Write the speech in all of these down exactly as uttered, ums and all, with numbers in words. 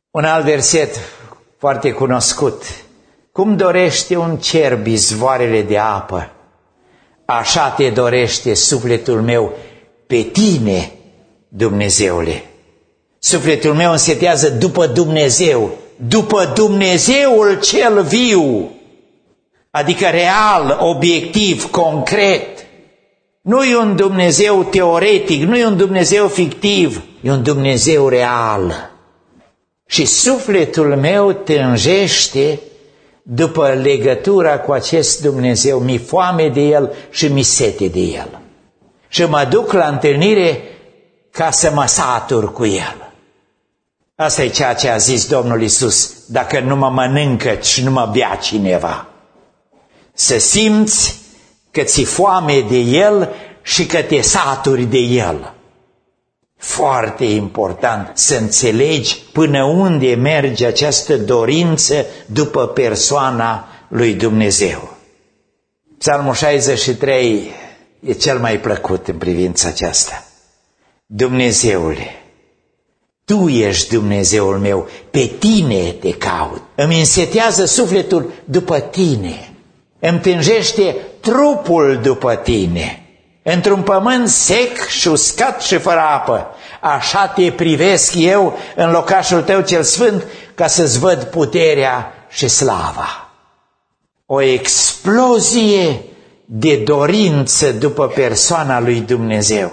Un alt verset foarte cunoscut. Cum dorește un cerb izvoarele de apă, așa te dorește sufletul meu pe tine, Dumnezeule. Sufletul meu însetează după Dumnezeu, după Dumnezeul cel viu, adică real, obiectiv, concret. Nu e un Dumnezeu teoretic, nu e un Dumnezeu fictiv, e un Dumnezeu real. Și sufletul meu tânjește după legătura cu acest Dumnezeu, mi foame de El și mi sete de El. Și mă duc la întâlnire ca să mă satur cu El. Asta e ceea ce a zis Domnul Iisus, dacă nu mă mănâncă și nu mă bea cineva. Să simți că ți-e foame de El și că te saturi de El. Foarte important să înțelegi până unde merge această dorință după persoana lui Dumnezeu. Psalmul șaizeci și trei e cel mai plăcut în privința aceasta. Dumnezeule, Tu ești Dumnezeul meu, pe Tine te caut. Îmi însetează sufletul după Tine, îmi tânjește trupul după Tine. Într-un pământ sec și uscat și fără apă, așa te privesc eu în locașul Tău cel sfânt, ca să-ți văd puterea și slava. O explozie de dorință după persoana lui Dumnezeu.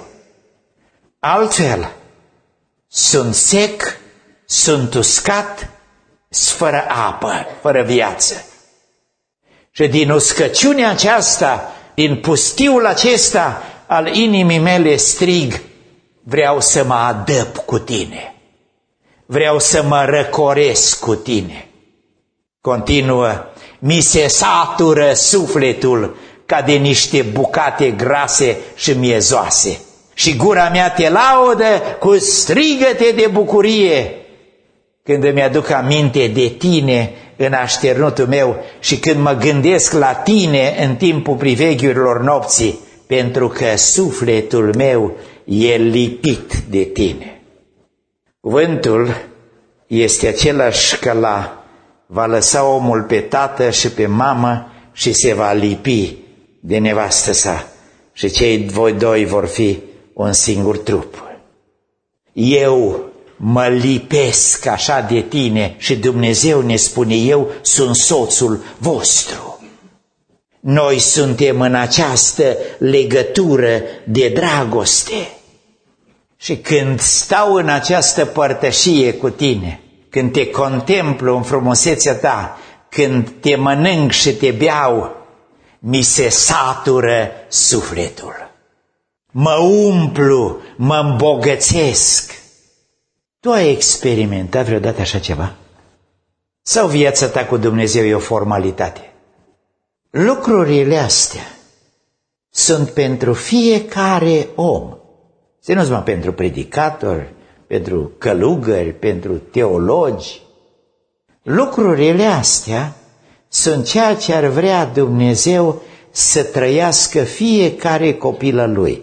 Altfel, sunt sec, sunt uscat, fără apă, fără viață. Și din uscăciunea aceasta, din pustiul acesta al inimii mele strig, vreau să mă adăp cu Tine, vreau să mă răcoresc cu Tine. Continuă, mi se satură sufletul ca de niște bucate grase și miezoase și gura mea te laudă cu strigăte de bucurie când îmi aduc aminte de Tine în așternutul meu și când mă gândesc la Tine în timpul priveghiurilor nopții, pentru că sufletul meu e lipit de Tine. Cuvântul este același ca la va lăsa omul pe tată și pe mamă și se va lipi de nevastă sa și cei voi doi vor fi un singur trup. Eu mă lipesc așa de Tine și Dumnezeu ne spune, eu sunt soțul vostru. Noi suntem în această legătură de dragoste. Și când stau în această părtășie cu Tine, când te contemplu în frumusețea Ta, când te mănânc și te beau, mi se satură sufletul. Mă umplu, mă îmbogățesc. Tu ai experimentat vreodată așa ceva? Sau viața ta cu Dumnezeu e o formalitate? Lucrurile astea sunt pentru fiecare om. Se nu numai pentru predicatori, pentru călugări, pentru teologi. Lucrurile astea sunt ceea ce ar vrea Dumnezeu să trăiască fiecare copil al Lui.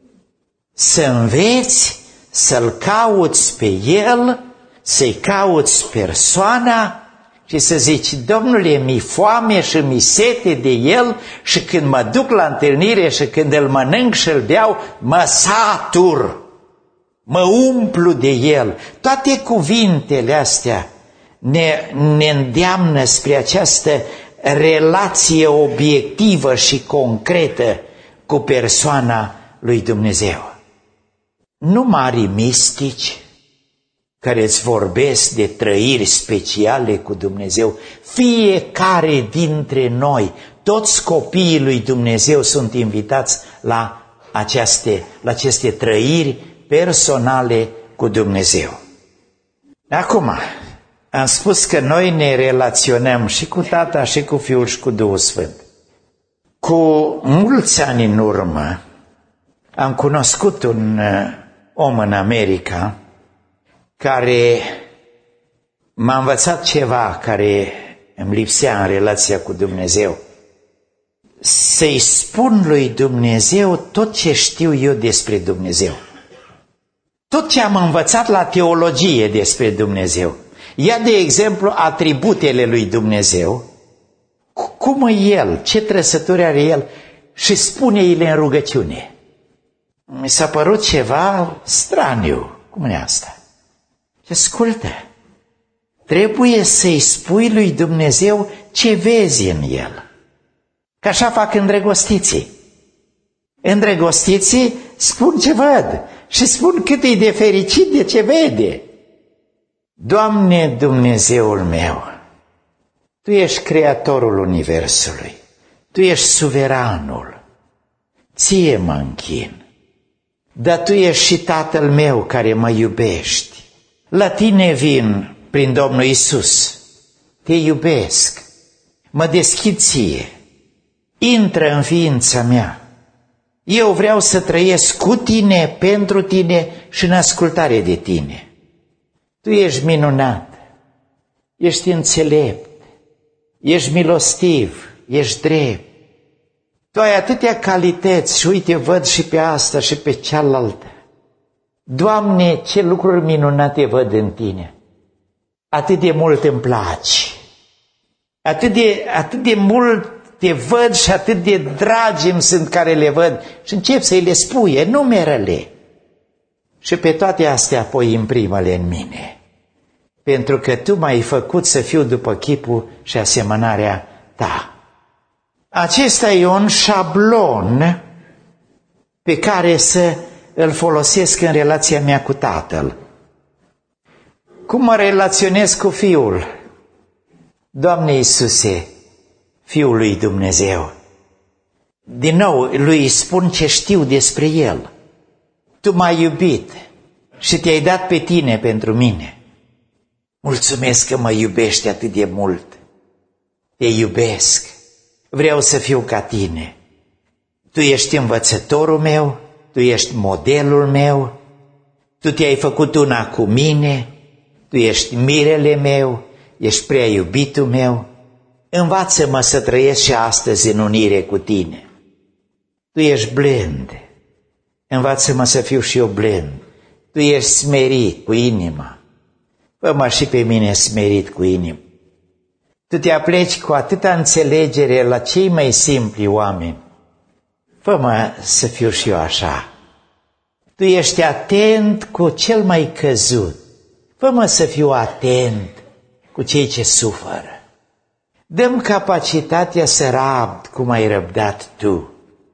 Să înveți, să-L cauți pe El, să-i cauți persoana și să zici, Domnule, mi foame și mi sete de El și când mă duc la întâlnire și când îl mănânc și îl beau, mă satur, mă umplu de El. Toate cuvintele astea ne, ne îndeamnă spre această relație obiectivă și concretă cu persoana lui Dumnezeu. Nu mari mistici care îți vorbesc de trăiri speciale cu Dumnezeu. Fiecare dintre noi, toți copiii lui Dumnezeu sunt invitați la aceste, la aceste trăiri personale cu Dumnezeu. Acum, am spus că noi ne relaționăm și cu Tata, și cu Fiul, și cu Duhul Sfânt. Cu mulți ani în urmă, am cunoscut un om în America care m-a învățat ceva care îmi lipsea în relația cu Dumnezeu. Să-i spun lui Dumnezeu tot ce știu eu despre Dumnezeu. Tot ce am învățat la teologie despre Dumnezeu. Ia de exemplu atributele lui Dumnezeu, cum e El, ce trăsături are El și spune-i-le în rugăciune. Mi s-a părut ceva straniu. Cum e asta? Și ascultă, trebuie să-i spui lui Dumnezeu ce vezi în El. Că așa fac îndrăgostiții. Îndrăgostiții spun ce văd și spun cât e de fericit de ce vede. Doamne Dumnezeul meu, Tu ești creatorul universului, Tu ești suveranul, Ție mă închin, dar Tu ești și Tatăl meu care mă iubești. La Tine vin prin Domnul Iisus, Te iubesc, mă deschid Ție, intră în ființa mea. Eu vreau să trăiesc cu Tine, pentru Tine și în ascultare de Tine. Tu ești minunat, ești înțelept, ești milostiv, ești drept. Tu ai atâtea calități și uite, văd și pe asta și pe cealaltă. Doamne, ce lucruri minunate văd în Tine. Atât de mult îmi placi, atât de, atât de mult te văd și atât de dragi îmi sunt care le văd și încep să-i le spui, enumeră-le. Și pe toate astea apoi imprimă-le în mine, pentru că Tu m-ai făcut să fiu după chipul și asemănarea Ta. Acesta e un șablon pe care să îl folosesc în relația mea cu Tatăl. Cum mă relaționez cu Fiul? Doamne Iisuse, Fiul lui Dumnezeu, din nou lui îi spun ce știu despre El. Tu m-ai iubit și Te-ai dat pe Tine pentru mine. Mulțumesc că mă iubești atât de mult. Te iubesc, vreau să fiu ca Tine. Tu ești învățătorul meu, Tu ești modelul meu, Tu Te-ai făcut una cu mine, Tu ești mirele meu, ești prea iubitul meu. Învață-mă să trăiesc și astăzi în unire cu Tine. Tu ești blând, învață-mă să fiu și eu blând. Tu ești smerit cu inima, fă-mă și pe mine smerit cu inima. Tu te apleci cu atâta înțelegere la cei mai simpli oameni, fă-mă să fiu și eu așa. Tu ești atent cu cel mai căzut, fă-mă să fiu atent cu cei ce suferă. Dă-mi capacitatea să rabd cum ai răbdat Tu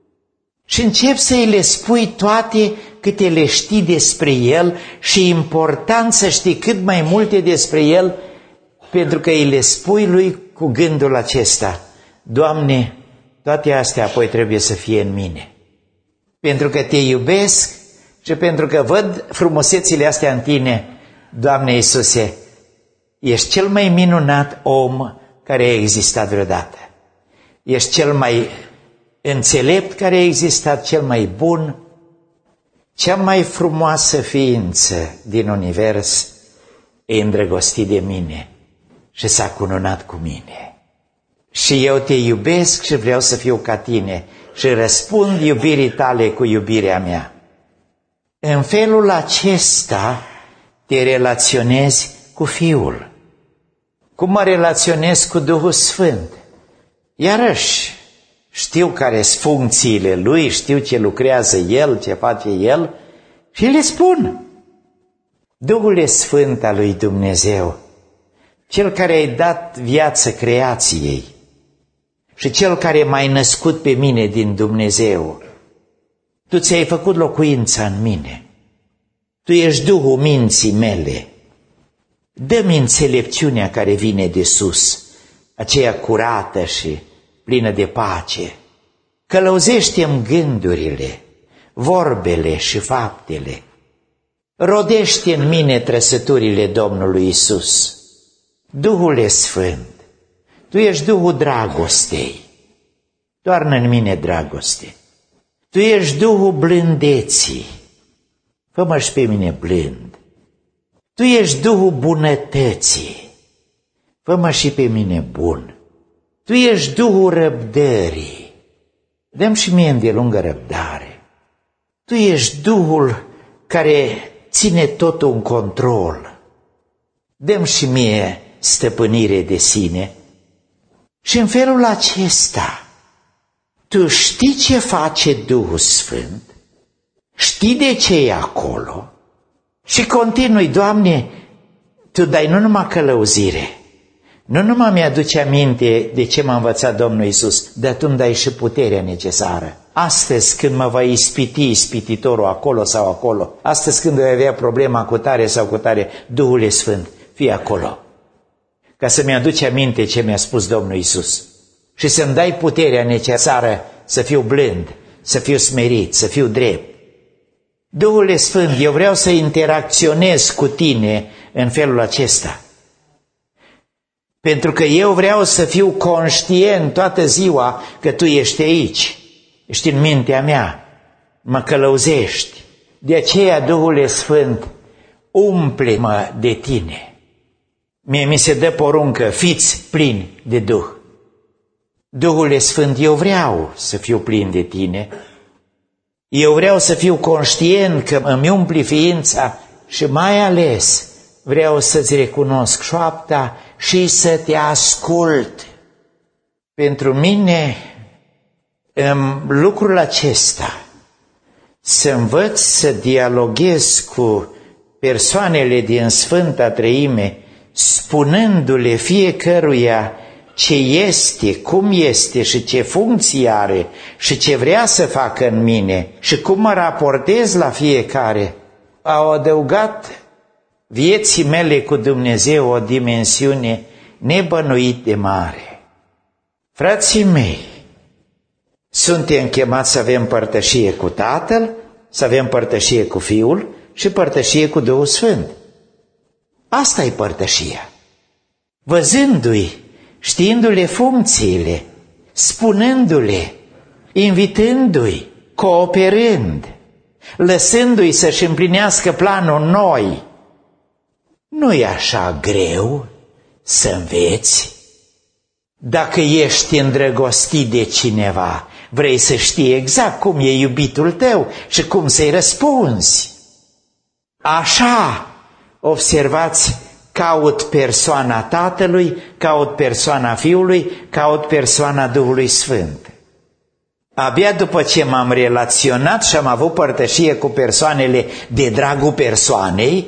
și încep să-i le spui toate câte le știi despre El și important să știi cât mai multe despre El, pentru că îi le spui Lui cu gândul acesta: Doamne, toate astea apoi trebuie să fie în mine, pentru că Te iubesc și pentru că văd frumusețile astea în Tine. Doamne Iisuse, ești cel mai minunat om care a existat vreodată. Ești cel mai înțelept care a existat, cel mai bun, cea mai frumoasă ființă din univers e îndrăgostit de mine și s-a cununat cu mine. Și eu Te iubesc și vreau să fiu ca Tine și răspund iubirii Tale cu iubirea mea. În felul acesta te relaționezi cu Fiul. Cum mă relaționez cu Duhul Sfânt? Iarăși, știu care sunt funcțiile Lui, știu ce lucrează El, ce face El și le spun. Duhul Sfânt al lui Dumnezeu, Cel care ai dat viață creației și Cel care m-ai născut pe mine din Dumnezeu, Tu ți-ai făcut locuința în mine. Tu ești Duhul minții mele. Dă-mi înțelepciunea care vine de sus, aceea curată și plină de pace. Călăuzește-mi gândurile, vorbele și faptele. Rodește în mine trăsăturile Domnului Iisus. Duhule Sfânt, Tu ești Duhul dragostei. Toarnă în mine dragoste. Tu ești Duhul blândeții. Fă-mă și pe mine blând. Tu ești Duhul bunătății. Fă-mă și pe mine bun. Tu ești Duhul răbdării. Dă-mi și mie îndelungă răbdare. Tu ești Duhul care ține totul în control. dă-mi și mie stăpânire de sine. Și în felul acesta, tu știi ce face Duhul Sfânt, știi de ce e acolo și continui, Doamne, Tu dai nu numai călăuzire, nu numai mi-aduce aminte de ce m-a învățat Domnul Iisus, dar Tu îmi dai și puterea necesară. Astăzi când mă va ispiti ispititorul acolo sau acolo, astăzi când voi avea problema cu tare sau cu tare, Duhul Sfânt, fii acolo, ca să-mi aduce aminte ce mi-a spus Domnul Iisus și să-mi dai puterea necesară să fiu blând, să fiu smerit, să fiu drept. Duhul Sfânt, eu vreau să interacționez cu Tine în felul acesta. Pentru că eu vreau să fiu conștient toată ziua că Tu ești aici, ești în mintea mea, mă călăuzești. De aceea, Duhul Sfânt, umple-mă de Tine. Mie mi se dă poruncă, fiți plini de Duh. Duhul Sfânt, eu vreau să fiu plin de Tine. Eu vreau să fiu conștient că îmi umpli ființa și mai ales vreau să-ți recunosc șoapta și să Te ascult. Pentru mine, în lucrul acesta, să învăț să dialoghez cu persoanele din Sfânta Treime, spunându-le fiecăruia ce este, cum este și ce funcție are și ce vrea să facă în mine și cum mă raportez la fiecare, au adăugat vieții mele cu Dumnezeu o dimensiune nebănuit de mare. Frații mei, suntem chemați să avem părtășie cu Tatăl, să avem părtășie cu Fiul și părtășie cu Duhul Sfânt. Asta e părtășia. Văzându-i, știindu-le funcțiile, spunându-le, invitându-i, cooperând, lăsându-i să-și împlinească planul noi. Nu e așa greu să înveți. Dacă ești îndrăgostit de cineva, vrei să știi exact cum e iubitul tău și cum să-i răspunzi. Așa, observați, caut persoana Tatălui, caut persoana Fiului, caut persoana Duhului Sfânt. Abia după ce m-am relaționat și am avut părtășie cu persoanele de dragul persoanei,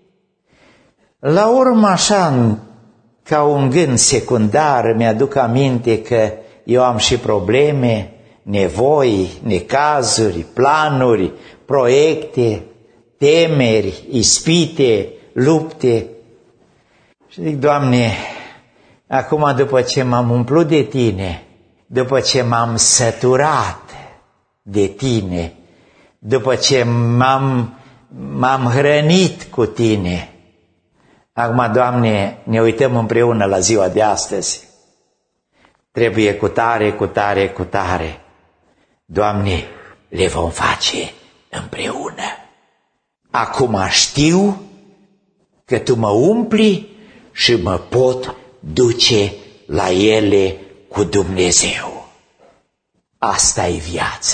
la urmă așa, ca un gând secundar, mi-aduc aminte că eu am și probleme, nevoi, necazuri, planuri, proiecte, temeri, ispite, lupte. Și zic, Doamne, acum după ce m-am umplut de Tine, după ce m-am săturat de Tine, după ce m-am, m-am hrănit cu Tine, acum, Doamne, ne uităm împreună la ziua de astăzi. Trebuie cu tare, cu tare, cu tare. Doamne, le vom face împreună. Acum știu că Tu mă umpli și mă pot duce la ele cu Dumnezeu. Asta e viață.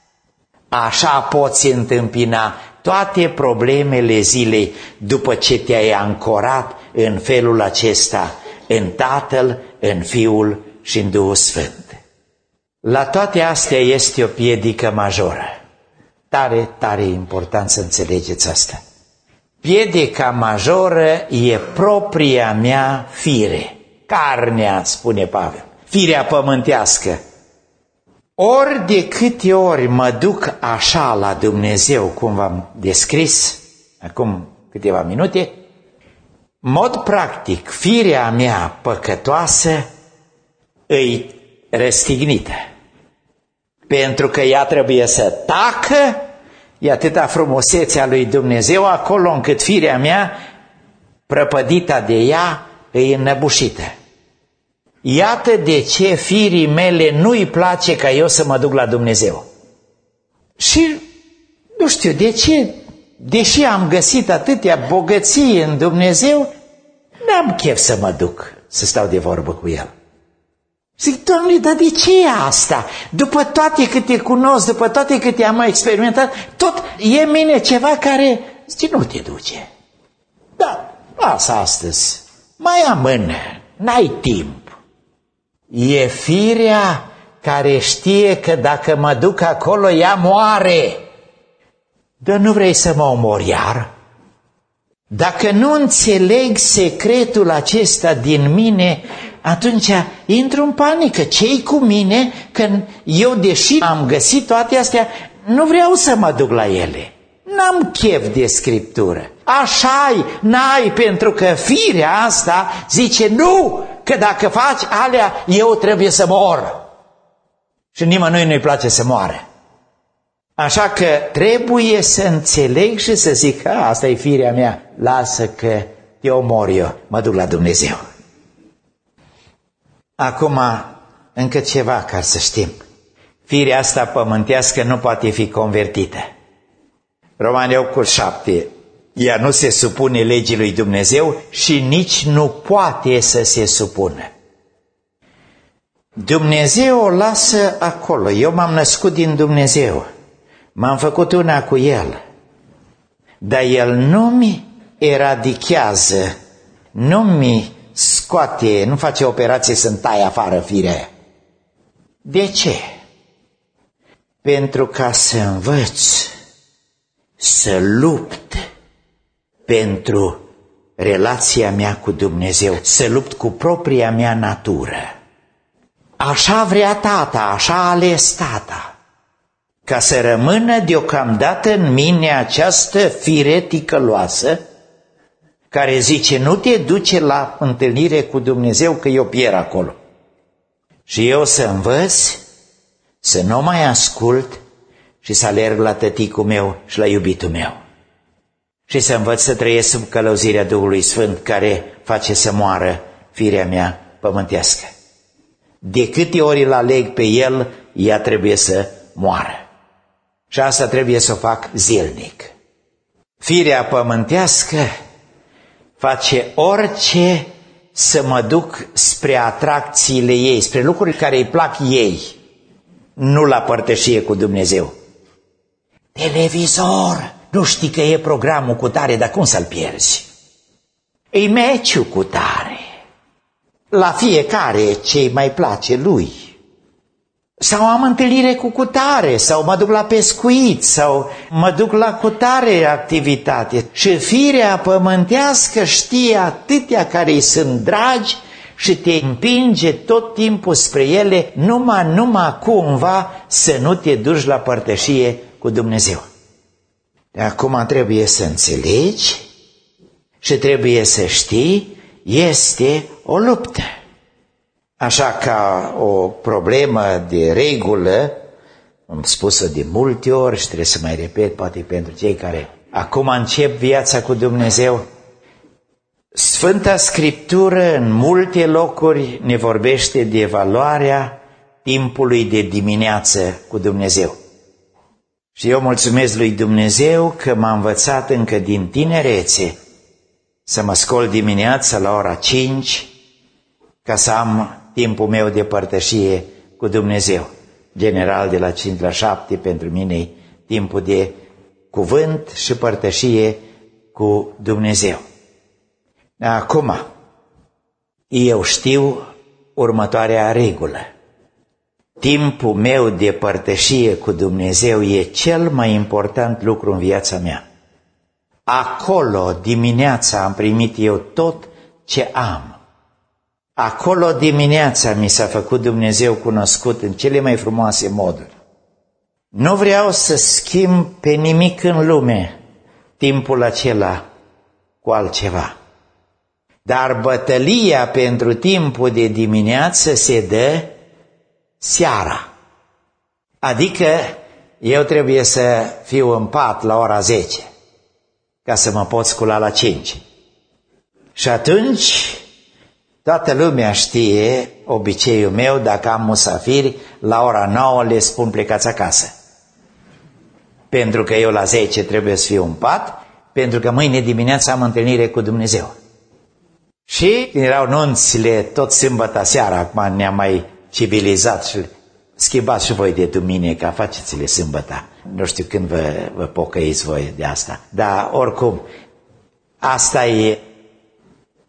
Așa poți întâmpina toate problemele zilei după ce te-ai ancorat în felul acesta, în Tatăl, în Fiul și în Duhul Sfânt. La toate astea este o piedică majoră. Tare, tare important să înțelegeți asta. Piedica majoră e propria mea fire, carnea, spune Pavel, firea pământească. Ori de câte ori mă duc așa la Dumnezeu, cum v-am descris acum câteva minute, mod practic, firea mea păcătoasă îi răstignită. Pentru că ea trebuie să tacă, e atâta frumusețea lui Dumnezeu acolo încât firea mea, prăpădita de ea, îi înnăbușită. Iată de ce firii mele nu-i place ca eu să mă duc la Dumnezeu. Și nu știu de ce, deși am găsit atâtea bogății în Dumnezeu, n-am chef să mă duc să stau de vorbă cu El. Zic, Doamne, dar de ce e asta? După toate câte cunosc, după toate câte am experimentat, tot e în mine ceva care zice, nu te duce. Da, lasă astăzi, mai amână, n-ai timp. E firea care știe că dacă mă duc acolo, ea moare. Dar nu vrei să mă omori iar? Dacă nu înțeleg secretul acesta din mine, atunci intru în panică. Ce-i cu mine când eu, deși am găsit toate astea, nu vreau să mă duc la ele? N-am chef de Scriptură. Așa-i, n-ai, pentru că firea asta zice nu, că dacă faci alea, eu trebuie să mor. Și nimănui nu-i place să moară. Așa că trebuie să înțeleg și să zic, a, asta e firea mea, lasă că te omor eu, mă duc la Dumnezeu. Acum, încă ceva ca să știm. Firea asta pământească nu poate fi convertită. Romani opt cu șapte, ea nu se supune legii lui Dumnezeu și nici nu poate să se supună. Dumnezeu o lasă acolo. Eu m-am născut din Dumnezeu. M-am făcut una cu El. Dar El nu mi eradichează, nu mi scoate, nu face operație să-mi taie afară firea. De ce? Pentru ca să învăț să lupt pentru relația mea cu Dumnezeu, să lupt cu propria mea natură. Așa vrea Tata, așa a ales Tata, ca să rămână deocamdată în mine această fire ticăloasă care zice nu te duce la întâlnire cu Dumnezeu că eu pierd acolo. Și eu să învăț să nu mai ascult și să alerg la tăticul meu și la iubitul meu. Și să învăț să trăiesc sub călăuzirea Duhului Sfânt care face să moară firea mea pământească. De câte ori îl aleg pe El, ea trebuie să moară. Și asta trebuie să o fac zilnic. Firea pământească face orice să mă duc spre atracțiile ei, spre lucruri care îi plac ei, nu la părtășie cu Dumnezeu. Televizor, nu știi că e programul cu tare, dar cum să-l pierzi? E meciul cu tare. La fiecare ce-i mai place lui. Sau am întâlnire cu cutare, sau mă duc la pescuit, sau mă duc la cutare activitate. Și firea pământească știe atâtea care îi sunt dragi și te împinge tot timpul spre ele, numai, numai cumva să nu te duci la părtășie cu Dumnezeu. De acum trebuie să înțelegi și trebuie să știi, este o luptă. Așa ca o problemă de regulă, am spus-o de multe ori și trebuie să mai repet, poate pentru cei care acum încep viața cu Dumnezeu, Sfânta Scriptură în multe locuri ne vorbește de valoarea timpului de dimineață cu Dumnezeu. Și eu mulțumesc lui Dumnezeu că m-a învățat încă din tinerețe să mă scol dimineața la ora cinci ca să am timpul meu de părtășie cu Dumnezeu. General de la cinci la șapte pentru mine timpul de cuvânt și părtășie cu Dumnezeu. Acum, eu știu următoarea regulă. Timpul meu de părtășie cu Dumnezeu e cel mai important lucru în viața mea. Acolo dimineața am primit eu tot ce am. Acolo dimineața mi s-a făcut Dumnezeu cunoscut în cele mai frumoase moduri. Nu vreau să schimb pe nimic în lume timpul acela cu altceva. Dar bătălia pentru timpul de dimineață se dă seara. Adică eu trebuie să fiu în pat la ora zece ca să mă pot scula la cinci. Și atunci toată lumea știe obiceiul meu, dacă am musafiri, la ora nouă le spun plecați acasă. Pentru că eu la zece trebuie să fiu în pat, pentru că mâine dimineața am întâlnire cu Dumnezeu. Și erau nunțile tot sâmbătă seara, acum ne-am mai civilizat și schimbați și voi de duminică, faceți-le sâmbătă. Nu știu când vă, vă pocăiți voi de asta. Dar oricum, asta e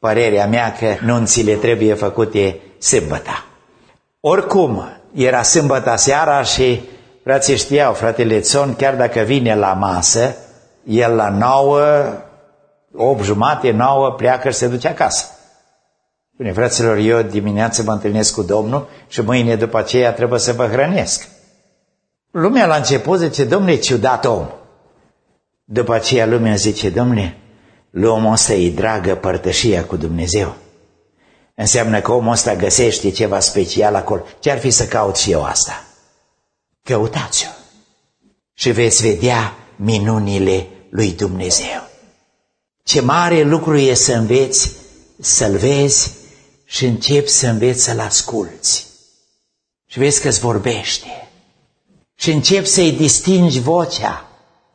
părerea mea că nunțile trebuie făcute sâmbăta. Oricum, era sâmbăta seara și frații știau, fratele Țon, chiar dacă vine la masă, el la nouă, opt jumate, nouă, pleacă și se duce acasă. Spune, fraților, eu dimineața mă întâlnesc cu Domnul și mâine după aceea trebuie să vă hrănesc. Lumea la început zice, Domnule, ciudat om. După aceea lumea zice, Domnule, lui omul ăsta e dragă părtășia cu Dumnezeu. Înseamnă că omul ăsta găsește ceva special acolo. Ce-ar fi să caut și eu asta? Căutați-o și veți vedea minunile lui Dumnezeu. Ce mare lucru e să înveți să-L vezi și începi să înveți să-L asculți. Și vezi că-ți vorbește. Și începi să-i distingi vocea.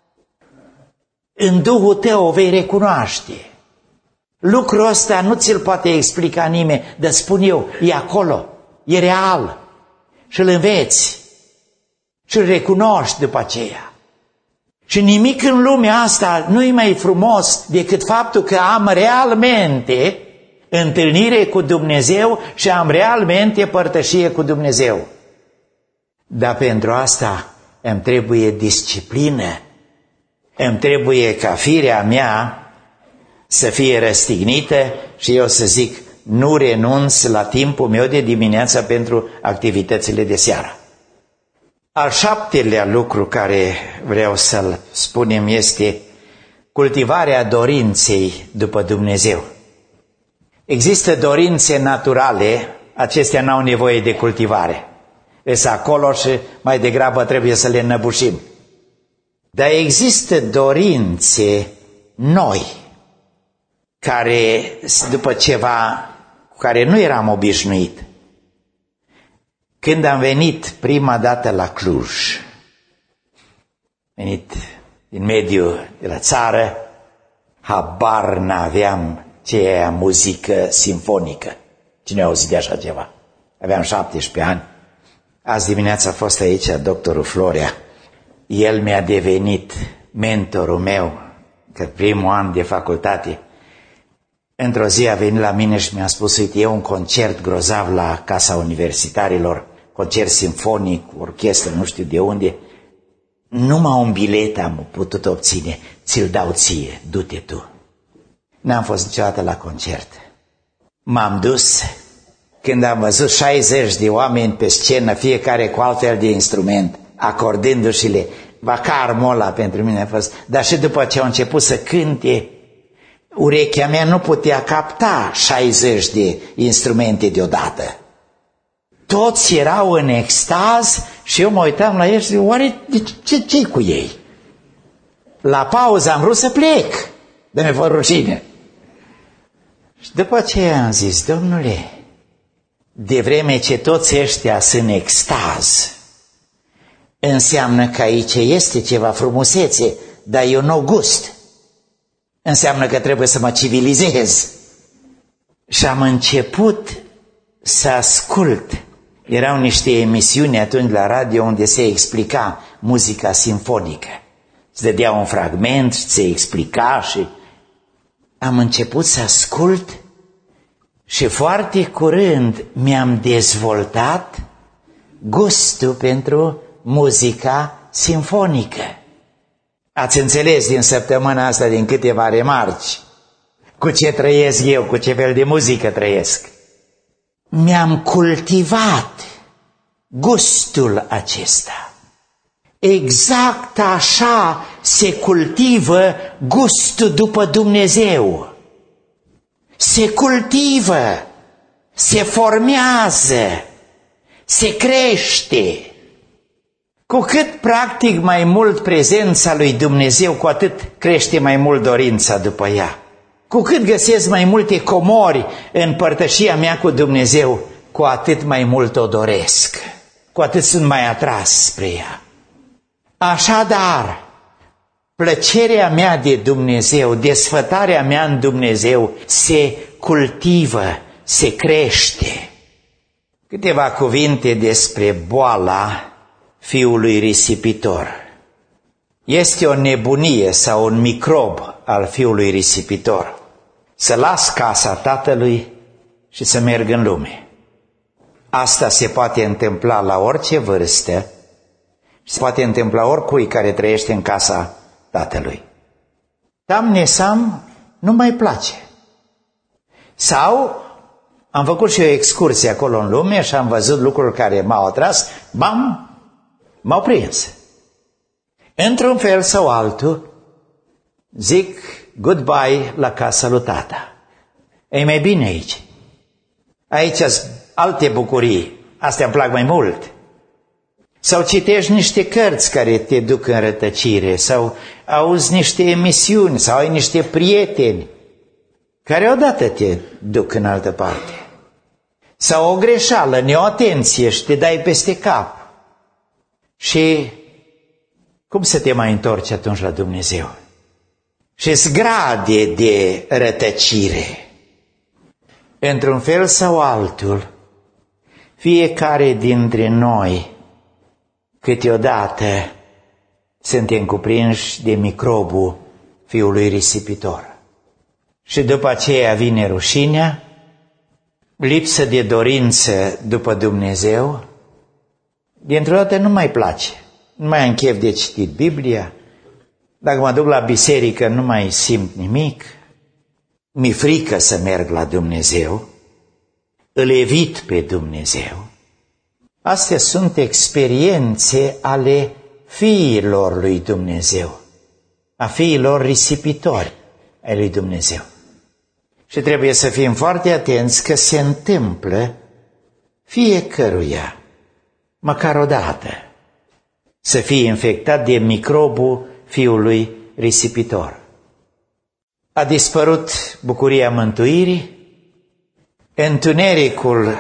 În Duhul tău o vei recunoaște. Lucrul ăsta nu ți-l poate explica nimeni, dar spun eu, e acolo, e real. Și îl înveți și îl recunoști după aceea. Și nimic în lumea asta nu e mai frumos decât faptul că am realmente întâlnire cu Dumnezeu și am realmente părtășie cu Dumnezeu. Dar pentru asta îmi trebuie disciplină, îmi trebuie ca firea mea să fie răstignită și eu să zic, nu renunț la timpul meu de dimineață pentru activitățile de seară. Al șaptelea lucru care vreau să-l spunem este cultivarea dorinței după Dumnezeu. Există dorințe naturale, acestea n-au nevoie de cultivare. Sunt acolo și mai degrabă trebuie să le înăbușim. Dar există dorințe noi, care după ceva cu care nu eram obișnuit. Când am venit prima dată la Cluj, venit din mediul de la țară, habar n-aveam ce e aia muzică simfonică. Cine a auzit de așa ceva? Aveam șaptesprezece ani. Azi dimineața a fost aici doctorul Florea. El mi-a devenit mentorul meu, că primul an de facultate. Într-o zi a venit la mine și mi-a spus, uite, e un concert grozav la Casa Universitarilor, concert simfonic, orchestră, nu știu de unde. Numai un bilet am putut obține, ți-l dau ție, du-te tu. N-am fost niciodată la concert. M-am dus, când am văzut șaizeci de oameni pe scenă, fiecare cu altfel de instrument, acordându-și-le, vacarmul ăla pentru mine a fost, dar și după ce au început să cânte, urechea mea nu putea capta șaizeci de instrumente deodată. Toți erau în extaz și eu mă uitam la ei și zic, oare ce, ce-i cu ei? La pauză am vrut să plec, de mi-a fost rușine. Și după aceea am zis, Domnule, de vreme ce toți ăștia sunt în extaz, înseamnă că aici este ceva frumusețe, dar eu nu gust. Înseamnă că trebuie să mă civilizez. Și am început să ascult. Erau niște emisiuni atunci la radio unde se explica muzica simfonică. Îți dădea un fragment și se explica și am început să ascult și foarte curând mi-am dezvoltat gustul pentru muzica simfonică. Ați înțeles din săptămâna asta, din câteva remarci, cu ce trăiesc eu, cu ce fel de muzică trăiesc. Mi-am cultivat gustul acesta. Exact așa se cultivă gustul după Dumnezeu. Se cultivă, se formează, se crește. Cu cât practic mai mult prezența lui Dumnezeu, cu atât crește mai mult dorința după ea. Cu cât găsesc mai multe comori în părtășia mea cu Dumnezeu, cu atât mai mult o doresc, cu atât sunt mai atras spre ea. Așadar, plăcerea mea de Dumnezeu, desfătarea mea în Dumnezeu se cultivă, se crește. Câteva cuvinte despre boala fiului risipitor. Este o nebunie sau un microb al fiului risipitor. să las casa tatălui și să merg în lume. Asta se poate întâmpla la orice vârstă și se poate întâmpla oricui care trăiește în casa tatălui. Tam nesam nu mai place. Sau am făcut și o excursie acolo în lume și am văzut lucruri care m-au atras, bam, m-au prins. Într-un fel sau altul, zic goodbye la casa lui tata. E mai bine aici. Aici sunt alte bucurii, astea îmi plac mai mult. Sau citești niște cărți care te duc în rătăcire, sau auzi niște emisiuni, sau ai niște prieteni care odată te duc în altă parte. Sau o greșeală, neatenție și te dai peste cap. Și cum să te mai întorci atunci la Dumnezeu? Și-s grade de rătăcire. Într-un fel sau altul, fiecare dintre noi câteodată suntem cuprinși de microbul fiului risipitor. Și după aceea vine rușinea, lipsă de dorință după Dumnezeu, dintr-o dată nu mai place, nu mai am chef de citit Biblia, dacă mă duc la biserică nu mai simt nimic, mi-e frică să merg la Dumnezeu, îl evit pe Dumnezeu. Astea sunt experiențe ale fiilor lui Dumnezeu, a fiilor risipitori ai lui Dumnezeu. Și trebuie să fim foarte atenți că se întâmplă fiecăruia, măcar o dată, să fie infectat de microbul fiului risipitor. A dispărut bucuria mântuirii, întunericul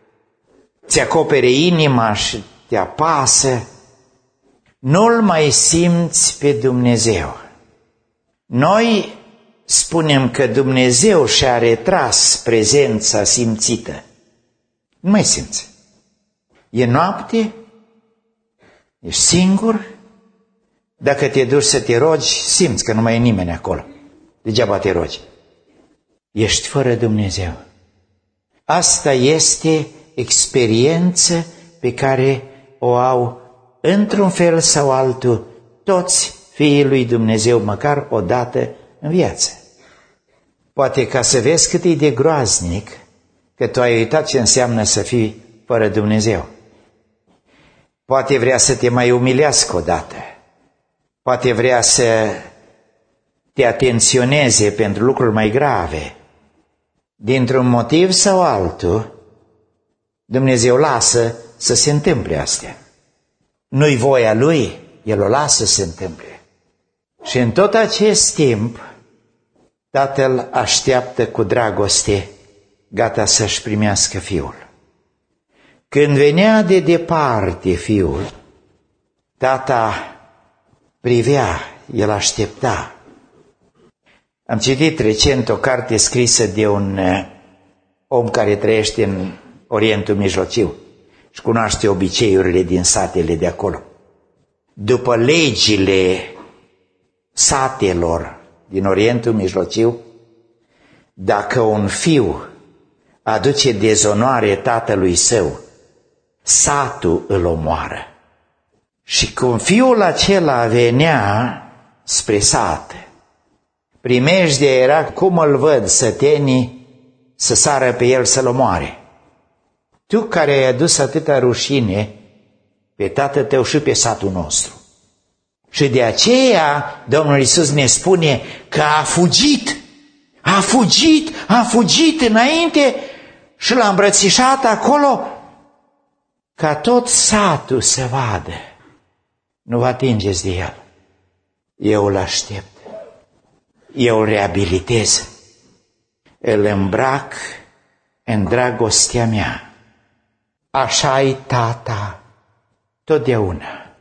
ți acopere inima și te apasă, nu-L mai simți pe Dumnezeu. Noi spunem că Dumnezeu și-a retras prezența simțită. Nu mai simți. E noapte, ești singur, dacă te duci să te rogi, simți că nu mai e nimeni acolo. Degeaba te rogi. Ești fără Dumnezeu. Asta este experiență pe care o au într-un fel sau altul toți fiii lui Dumnezeu, măcar o dată în viață. Poate ca să vezi cât e de groaznic că tu ai uitat ce înseamnă să fii fără Dumnezeu. Poate vrea să te mai umilească odată. Poate vrea să te atenționeze pentru lucruri mai grave. Dintr-un motiv sau altul, Dumnezeu lasă să se întâmple astea. Nu-i voia Lui, El o lasă să se întâmple. Și în tot acest timp, Tatăl așteaptă cu dragoste, gata să-și primească Fiul. Când venea de departe Fiul, Tata privea, El aștepta. Am citit recent o carte scrisă de un om care trăiește în Orientul Mijlociu și cunoaște obiceiurile din satele de acolo. După legile satelor din Orientul Mijlociu, dacă un fiu aduce dezonoare tatălui său, satul îl omoară. Și când fiul acela venea spre sat, primejdea era cum îl văd sătenii să sară pe el să-l omoare. Tu care ai adus atâta rușine pe tatăl tău și pe satul nostru. Și de aceea Domnul Iisus ne spune că a fugit, a fugit, a fugit înainte și l-a îmbrățișat acolo ca tot satul să vadă. Nu vă atingeți de el. Eu îl aștept. Eu îl reabilitez. Îl îmbrac în dragostea mea. Așa-i Tata totdeauna.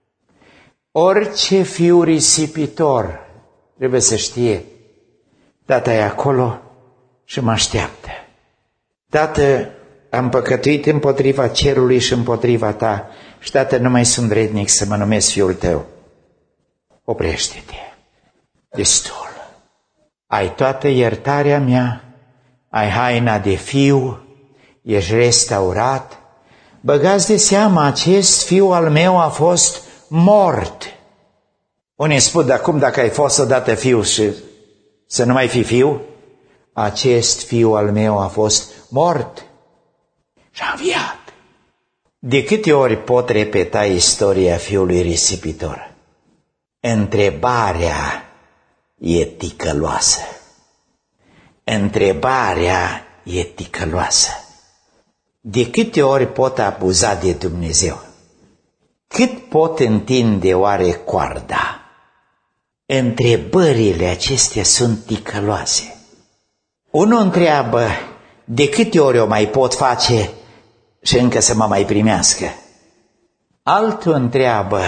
Orice fiu risipitor trebuie să știe, Tata e acolo și mă așteaptă. Tată, am păcătuit împotriva cerului și împotriva ta și, Tată, nu mai sunt vrednic să mă numesc fiul tău. Oprește-te. Destul. ai toată iertarea mea, ai haina de fiu, ești restaurat. Băgați de seama, acest fiu al meu a fost mort. Unii spun, dar cum dacă ai fost odată fiu și să nu mai fi fiu? Acest fiu al meu a fost mort și a înviat. De câte ori pot repeta istoria fiului risipitor? Întrebarea e ticăloasă. Întrebarea e ticăloasă. De câte ori pot abuza de Dumnezeu? Cât pot întinde oare coarda? Întrebările acestea sunt ticăloase. Unul întreabă, de câte ori o mai pot face și încă să mă mai primească? Altul întreabă,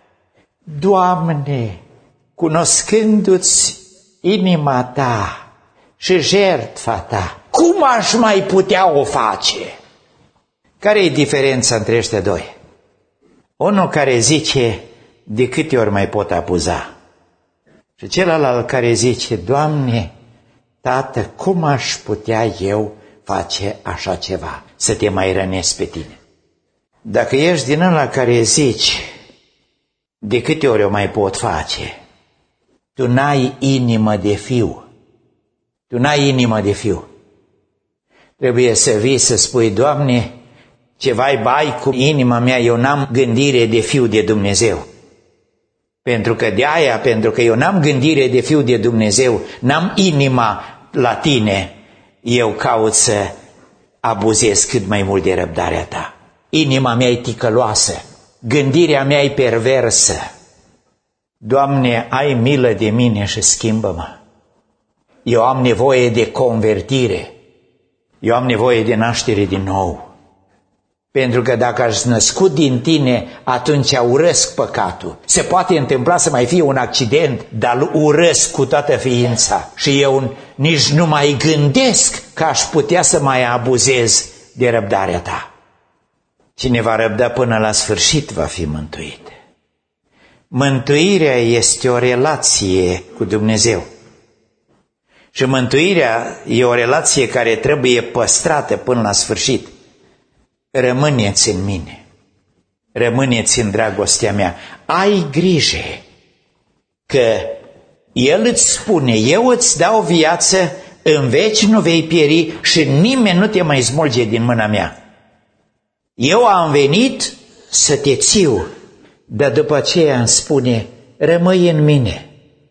Doamne, cunoscându-ți inima ta și jertfa ta, cum aș mai putea o face? Care e diferența între ăștia doi? Unul care zice, de câte ori mai pot abuza? Și celălalt care zice, Doamne, Tată, cum aș putea eu face așa ceva, să te mai rănesc pe tine? Dacă ești din ăla care zici, de câte ori o mai pot face, tu n-ai inimă de fiu. Tu n-ai inimă de fiu. Trebuie să vii să spui, Doamne, ceva-i bai cu inima mea, eu n-am gândire de fiu de Dumnezeu. Pentru că de aia, pentru că eu n-am gândire de fiu de Dumnezeu, n-am inima la tine, eu caut să abuzez cât mai mult de răbdarea ta. Inima mea e ticăloasă, gândirea mea e perversă. Doamne, ai milă de mine și schimbă-mă. Eu am nevoie de convertire. Eu am nevoie de naștere din nou. Pentru că dacă aș născut din tine, atunci urăsc păcatul. Se poate întâmpla să mai fie un accident, dar urăsc cu toată ființa. Și eu nici nu mai gândesc că aș putea să mai abuzez de răbdarea ta. Cine va răbda până la sfârșit va fi mântuit. Mântuirea este o relație cu Dumnezeu. Și mântuirea e o relație care trebuie păstrată până la sfârșit. Rămâneți în mine, rămâneți în dragostea mea, ai grijă că El îți spune, eu îți dau viață, în veci nu vei pieri și nimeni nu te mai smulge din mâna mea. Eu am venit să te țiu, dar după aceea îmi spune, rămâi în mine.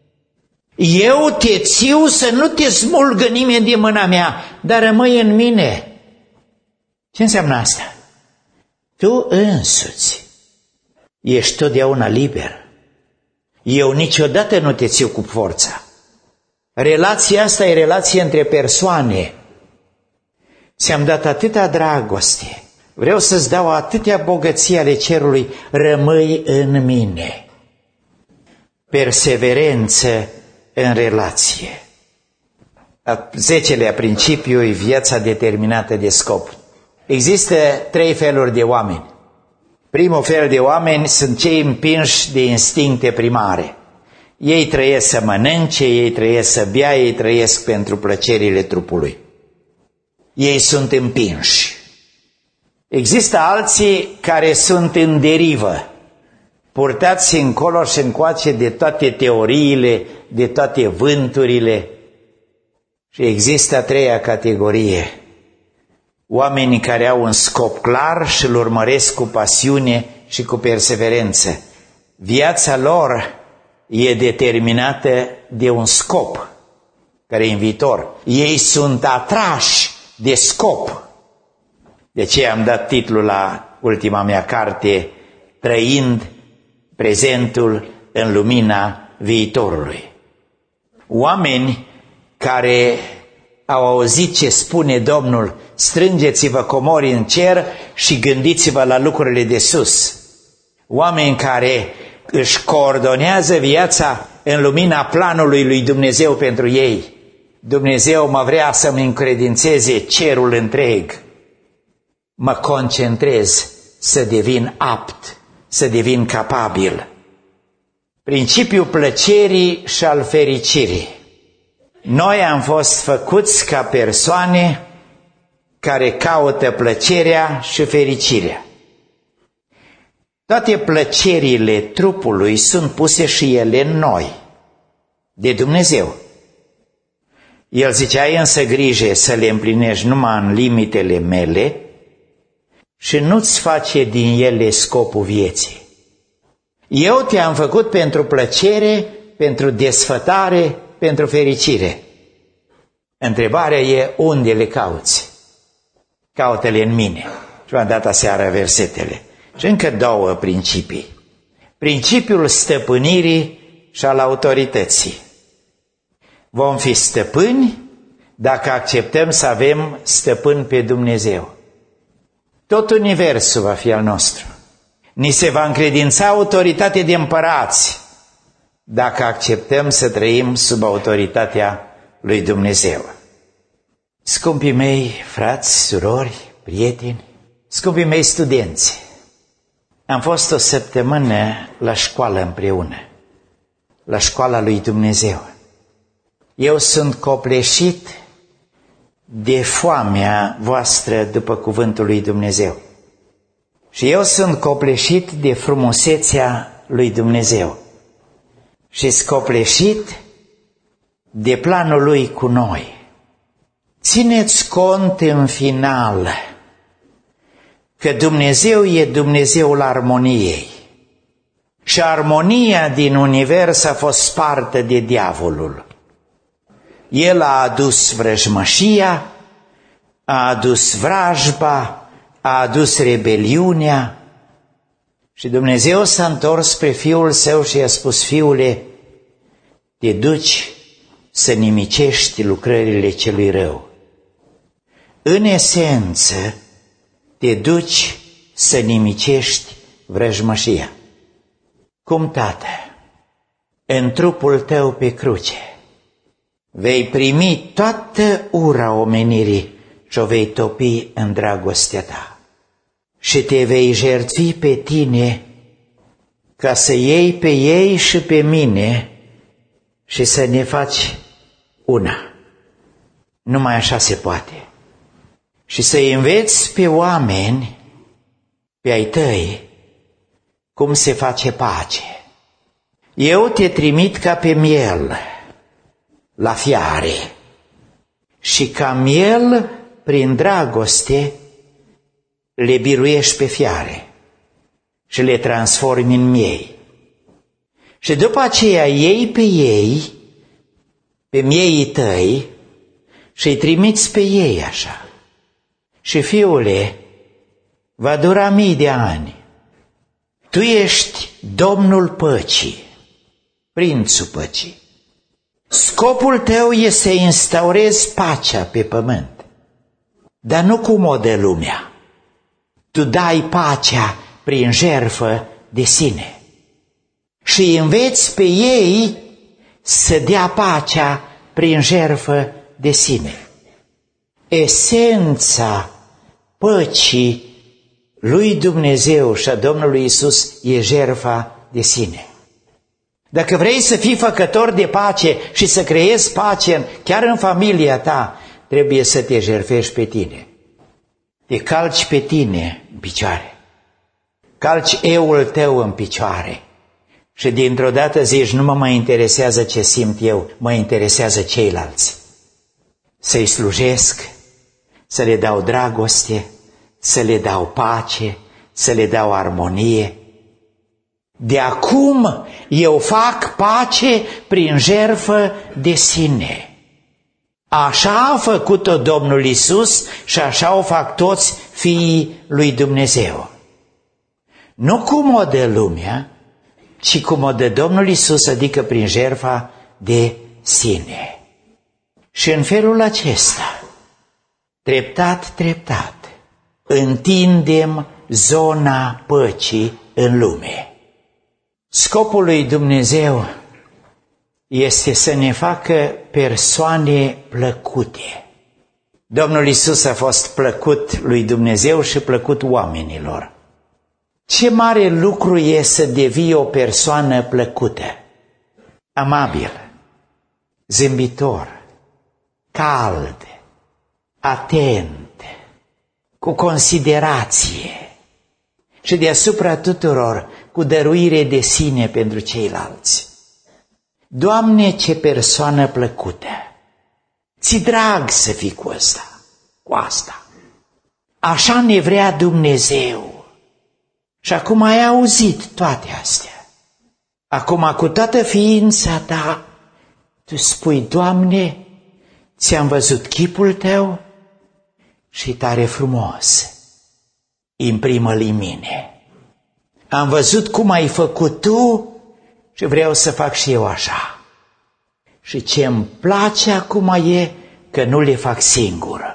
Eu te țiu să nu te smulgă nimeni din mâna mea, dar rămâi în mine. Ce înseamnă asta? Tu însuți ești totdeauna liber. Eu niciodată nu te țiu cu forța. Relația asta e relație între persoane. Ți-am dat atâta dragoste. Vreau să-ți dau atâtea bogății ale cerului. Rămâi în mine. Perseverență în relație. A zecelea principiu e viața determinată de scop. Există trei feluri de oameni. Primul fel de oameni sunt cei împinși de instincte primare. Ei trăiesc să mănânce, ei trăiesc să bea, ei trăiesc pentru plăcerile trupului. Ei sunt împinși. Există alții care sunt în derivă, purtați încolo și încoace de toate teoriile, de toate vânturile. Și există a treia categorie, oamenii care au un scop clar și îl urmăresc cu pasiune și cu perseverență. Viața lor e determinată de un scop care e în viitor. Ei sunt atrași de scop. De aceea am dat titlul la ultima mea carte, Trăind prezentul în lumina viitorului. Oameni care au auzit ce spune Domnul, strângeți-vă comori în cer și gândiți-vă la lucrurile de sus. Oameni care își coordonează viața în lumina planului lui Dumnezeu pentru ei. Dumnezeu mă vrea să-mi încredințeze cerul întreg. Mă concentrez să devin apt, să devin capabil. Principiul plăcerii și al fericirii. Noi am fost făcuți ca persoane care caută plăcerea și fericirea. Toate plăcerile trupului sunt puse și ele în noi, de Dumnezeu. El zicea, ai însă grijă să le împlinești numai în limitele mele și nu-ți face din ele scopul vieții. Eu te-am făcut pentru plăcere, pentru desfătare, pentru fericire. Întrebarea e, unde le cauți? Caută-le în mine. Și v-am dat aseară versetele. Și încă două principii. Principiul stăpânirii și al autorității. Vom fi stăpâni dacă acceptăm să avem stăpân pe Dumnezeu. Tot universul va fi al nostru. Ni se va încredința autoritate de împărați dacă acceptăm să trăim sub autoritatea lui Dumnezeu. Scumpii mei, frați, surori, prieteni, scumpii mei studenți, am fost o săptămână la școală împreună, la școala lui Dumnezeu. Eu sunt copleșit de foamea voastră după cuvântul lui Dumnezeu. Și eu sunt copleșit de frumusețea lui Dumnezeu. Și sunt copleșit de planul lui cu noi. Țineți cont în final că Dumnezeu e Dumnezeul armoniei. Și armonia din univers a fost spartă de diavolul. El a adus vrăjmășia, a adus vrajba, a adus rebeliunea și Dumnezeu s-a întors spre Fiul Său și i-a spus, Fiule, te duci să nimicești lucrările celui rău. În esență, te duci să nimicești vrăjmășia. Cum, Tată? În trupul tău pe cruce vei primi toată ura omenirii și o vei topi în dragostea ta. Și te vei jertfi pe tine ca să iei pe ei și pe mine și să ne faci una. Numai așa se poate. Și să-i înveți pe oameni, pe ai tăi, cum se face pace. Eu te trimit ca pe miel la fiare și ca miel, prin dragoste, le biruiești pe fiare și le transformi în miei. Și după aceea iei pe ei, pe mieii tăi, și îi trimiți pe ei așa. Și, fiule, va dura mii de ani. Tu ești Domnul păcii, Prințul păcii. Scopul tău este să instaurezi pacea pe pământ, dar nu cum o dă lumea. Tu dai pacea prin jertfă de sine și îi înveți pe ei să dea pacea prin jertfă de sine. Esența păcii lui Dumnezeu și a Domnului Iisus e jertfa de sine. Dacă vrei să fii făcător de pace și să creezi pace chiar în familia ta, trebuie să te jertfești pe tine. Te calci pe tine în picioare. Calci eul tău în picioare. Și dintr-o dată zici, nu mă mai interesează ce simt eu, mă interesează ceilalți. Să-i slujesc, să le dau dragoste, să le dau pace, să le dau armonie. De acum eu fac pace prin jertfă de sine. Așa a făcut-o Domnul Iisus și așa o fac toți fiii lui Dumnezeu. Nu cum o dă lumea, ci cum o dă Domnul Iisus, adică prin jertfa de sine. Și în felul acesta, treptat, treptat, întindem zona păcii în lume. Scopul lui Dumnezeu este să ne facă persoane plăcute. Domnul Iisus a fost plăcut lui Dumnezeu și plăcut oamenilor. Ce mare lucru e să devii o persoană plăcută, amabil, zâmbitor, cald, atent, cu considerație și deasupra tuturor cu dăruire de sine pentru ceilalți. Doamne, ce persoană plăcută! Ți drag să fii cu asta, cu asta. Așa ne vrea Dumnezeu. Și acum ai auzit toate astea. Acum cu toată ființa ta, tu spui, Doamne, ți-am văzut chipul tău și tare frumos. Imprimă-l în mine. Am văzut cum ai făcut tu și vreau să fac și eu așa. Și ce-mi place acum e că nu le fac singur.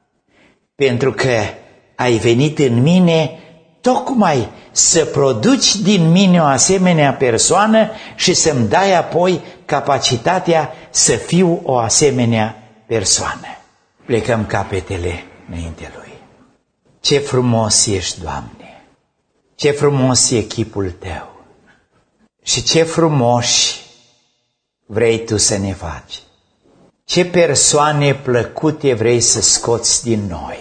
Pentru că ai venit în mine tocmai să produci din mine o asemenea persoană și să-mi dai apoi capacitatea să fiu o asemenea persoană. Plecăm capetele înainte Lui. Ce frumos ești, Doamne! Ce frumos e chipul Tău! Și ce frumoși vrei Tu să ne faci! Ce persoane plăcute vrei să scoți din noi!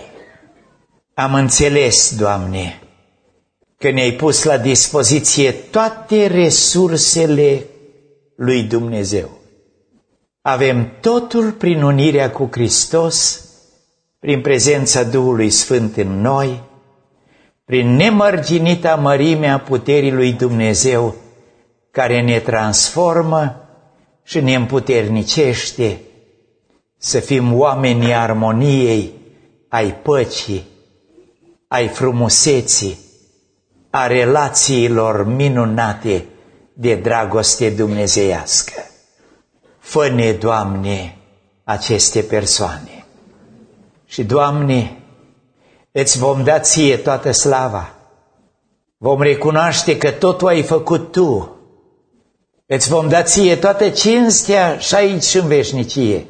Am înțeles, Doamne, că ne-ai pus la dispoziție toate resursele lui Dumnezeu. Avem totul prin unirea cu Hristos, prin prezența Duhului Sfânt în noi, prin nemărginita mărimea puterii lui Dumnezeu, care ne transformă și ne împuternicește să fim oamenii armoniei, ai păcii, ai frumuseții, a relațiilor minunate de dragoste dumnezeiască. Fă-ne, Doamne, aceste persoane. Și, Doamne, îți vom da Ție toată slava. Vom recunoaște că totul ai făcut Tu. Îți vom da Ție toată cinstea și aici și în veșnicie.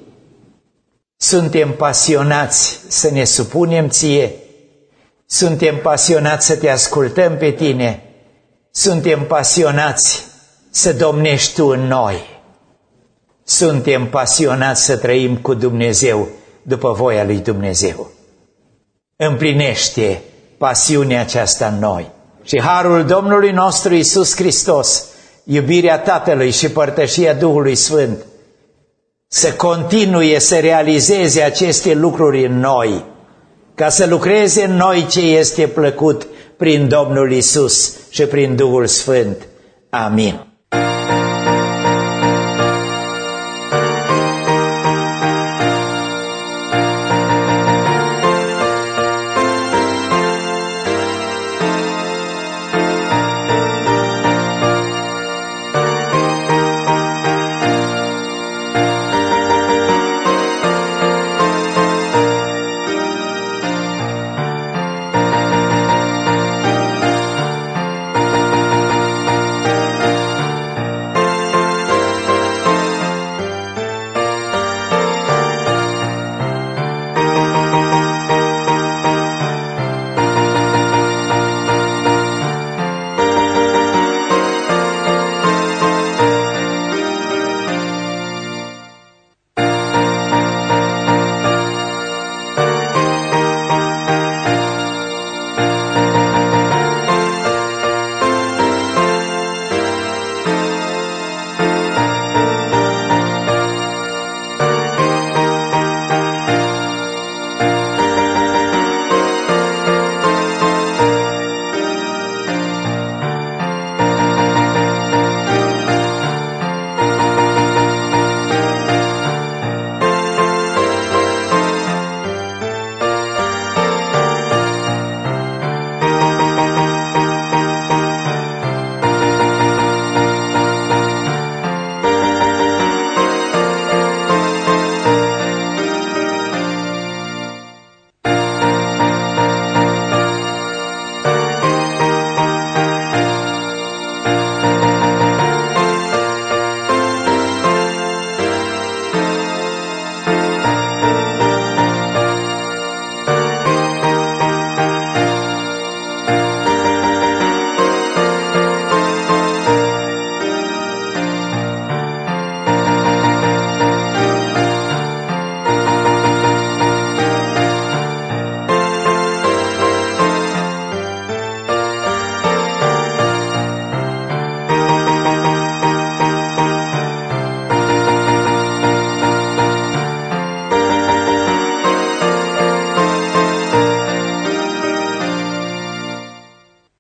Suntem pasionați să ne supunem Ție. Suntem pasionați să Te ascultăm pe Tine. Suntem pasionați să domnești Tu în noi. Suntem pasionați să trăim cu Dumnezeu după voia lui Dumnezeu. Împlinește pasiunea aceasta în noi. Și harul Domnului nostru Iisus Hristos, iubirea Tatălui și părtășia Duhului Sfânt să continue să realizeze aceste lucruri în noi, ca să lucreze în noi ce este plăcut prin Domnul Iisus și prin Duhul Sfânt. Amin.